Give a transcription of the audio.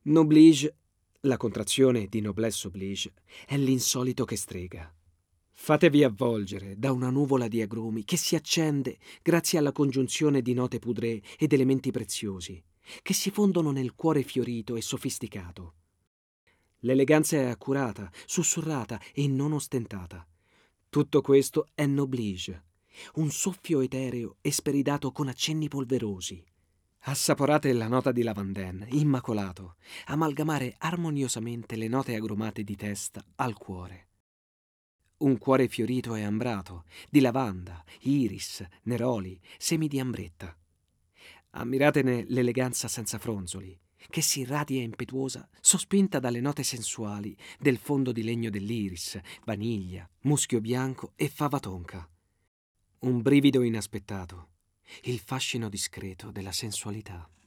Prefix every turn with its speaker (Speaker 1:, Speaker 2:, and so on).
Speaker 1: Noblige, la contrazione di noblesse oblige, è l'insolito che strega. Fatevi avvolgere da una nuvola di agrumi che si accende grazie alla congiunzione di note poudrée ed elementi preziosi, che si fondono nel cuore fiorito e sofisticato. L'eleganza è accurata, sussurrata e non ostentata. Tutto questo è noblige, un soffio etereo e speridato con accenni polverosi. Assaporate la nota di lavandin, immacolato, amalgamare armoniosamente le note agrumate di testa al cuore. Un cuore fiorito e ambrato, di lavanda, iris, neroli, semi di ambretta. Ammiratene l'eleganza senza fronzoli, che si irradia impetuosa, sospinta dalle note sensuali del fondo di legno dell'iris, vaniglia, muschio bianco e fava tonka. Un brivido inaspettato, il fascino discreto della sensualità.